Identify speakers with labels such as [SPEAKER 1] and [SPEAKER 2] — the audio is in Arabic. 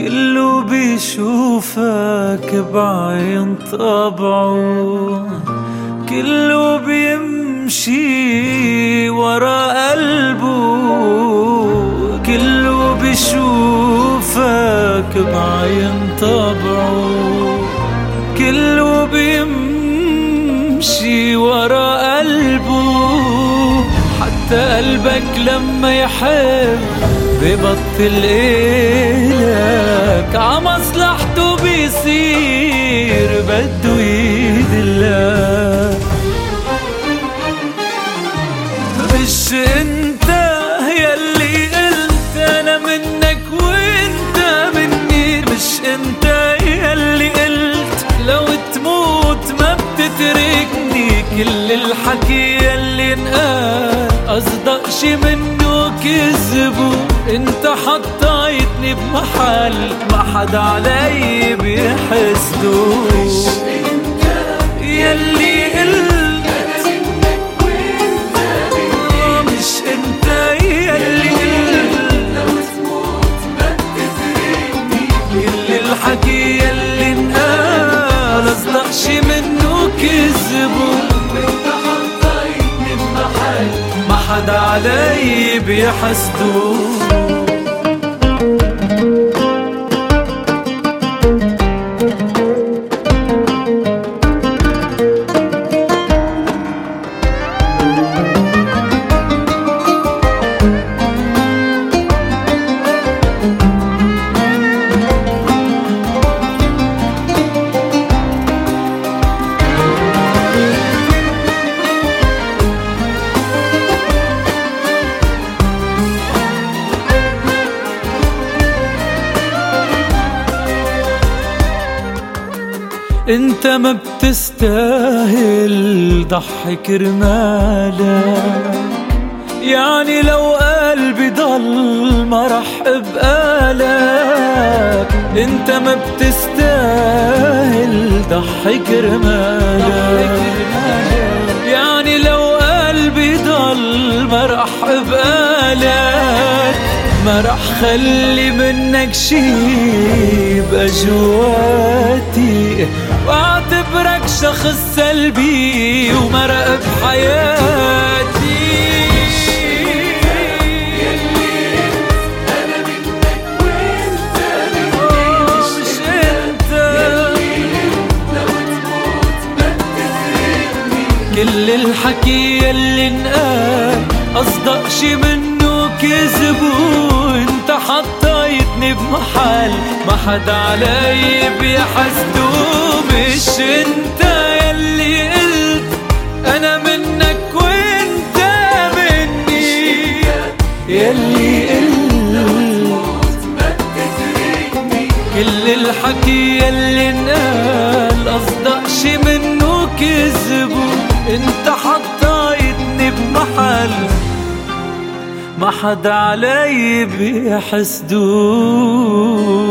[SPEAKER 1] كله بيشوفك بعين طبعه، كله بيمشي ورا قلبه، كله بيشوفك بعين طبعه، كله بيمشي ورا قلبه. حتى قلبك لما يحب ببطل إلك، عمصلحته بيصير بده يدلك. مش انت يلي قلت انا منك وانت مني، مش انت يلي قلت لو تموت ما بتتركني. كل الحكي يلي انقال أصدق شي منه كذبه، انت حطيتني بمحل ما حدا علي بيحسده. مش انت يلي قلت انا منك وانت مني، مش انت يلي قلت لو تموت ما بتفرقني. كل الحكي يلي انقال أصدق شي منه كذبه، انت حطيتني بمحل ما حدا علي بيحسده. انت ما بتستاهل ضحك كرمالك، يعني لو قلبي ضل ما رح ابقالك. انت ما بتستاهل ضحك كرمالك، يعني لو قلبي ضل ما رح ابقالك. ما رح خلي منك شي يبقى جواتي، واعتبرك شخص سلبي ومرق بحياتي. أنا منك وانت مني، مش انت لو تموت ما بتفرقني. كل الحكي يلي انقال أصدق شي منه كذبه، انت حطيتني بمحل ما حدا علي بيحسده. مش انت يلي قلت انا منك وانت مني، يلي قلت ما بتفرقني. كل الحكي يلي انقال أصدق شي منه كذبه، انت حطيتني بمحل ما حدا علي بيحسده.